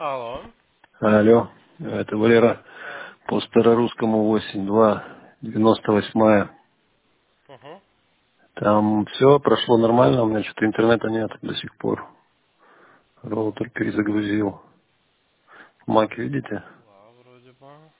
Алло. Алло, это Валера Да. по старорусскому 8298. Угу. Там все прошло нормально, у меня что-то интернета нет до сих пор. Роутер перезагрузил. Мак, видите? Да, вроде бы.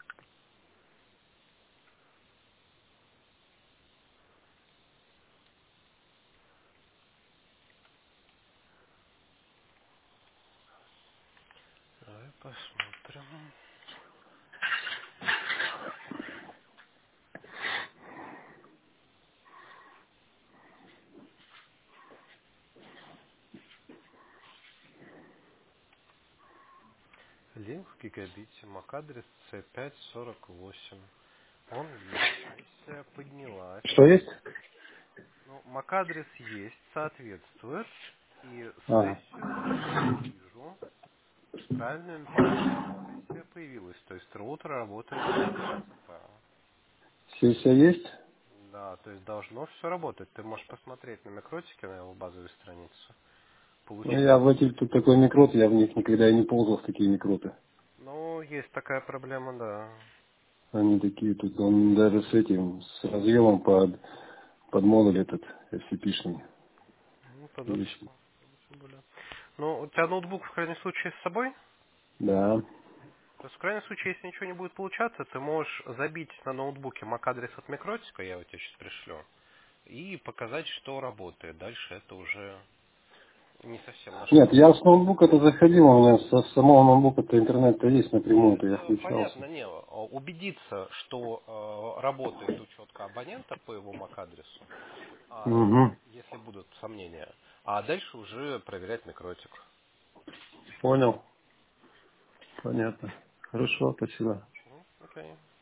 Давай посмотрим. Линк в гигабите, MAC-адрес C548. Он есть, сессия поднялась. Что есть? Ну, MAC-адрес есть, соответствует. И А, сессию тоже я вижу. Правильную информацию. Сессия появилась, то есть роутер работает в принципе. сессия есть? Да, то есть должно все работать. Ты можешь посмотреть на микротике, на его базовой странице. Ну, я в Получается, эти, тут такой микрот, я в них никогда и не ползал в такие микроты. ну, есть такая проблема, да. Они такие, тут он даже с этим, с разъемом под модуль этот FCP-шный. Ну, тогда Есть. все. Тем более. Ну, у тебя ноутбук в крайнем случае с собой? Да. То есть, в крайнем случае, если ничего не будет получаться, ты можешь забить на ноутбуке MAC-адрес от микротика, я его тебе сейчас пришлю, и показать, что работает. Дальше это уже не совсем наша Нет, я работа. с ноутбука-то заходил, у меня со самого ноутбука-то интернет-то есть Ну, напрямую, то я это включался. понятно, не. Убедиться, что работает учетка абонента по его MAC-адресу, Угу. если будут сомнения. А дальше уже проверять микротик. Понял. Понятно. Хорошо, спасибо. Окей.